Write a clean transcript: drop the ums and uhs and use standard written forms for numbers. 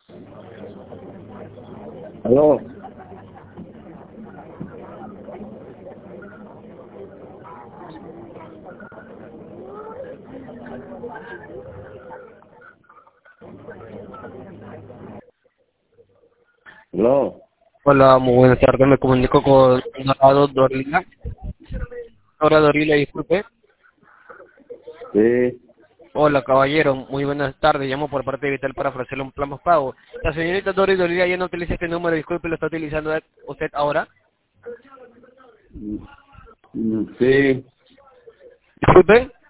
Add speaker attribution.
Speaker 1: Aló. Aló.
Speaker 2: Hola, muy buenas tardes. Me comunico con Dorado Dorila. Dorado Dorila, disculpe.
Speaker 1: Sí.
Speaker 2: Hola, caballero. Muy buenas tardes. Llamo por parte de Vital para ofrecerle un plan más pago. La señorita Dorado Dorila ya no utiliza este número. Disculpe, ¿lo está utilizando usted ahora?
Speaker 1: Sí.
Speaker 2: Disculpe.